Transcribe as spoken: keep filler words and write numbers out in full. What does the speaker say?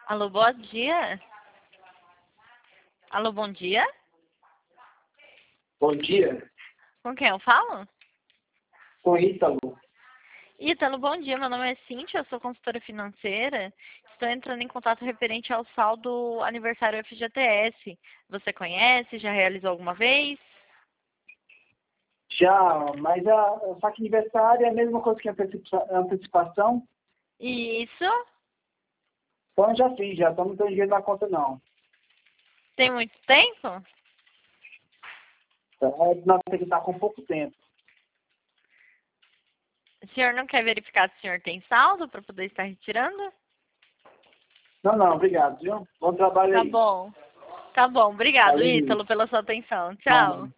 Alô, bom dia. Alô, bom dia. Bom dia, Com quem eu falo? com Ítalo. Ítalo, bom dia. Meu nome é Cíntia, eu sou consultora financeira. Estou entrando em contato referente ao saldo aniversário F G T S. Você conhece? Já realizou alguma vez? Já, mas a, o saque aniversário é a mesma coisa que a antecipa- antecipação? Isso. Então já fiz, já, então não tem dinheiro na conta não. Tem muito tempo? Então, é, nós temos que estar com pouco tempo. O senhor não quer verificar se o senhor tem saldo para poder estar retirando? Não, não, obrigado, viu? Bom trabalho Tá aí. bom. Tá bom. Obrigado, Valeu. Ítalo, pela sua atenção. Nada. Tchau.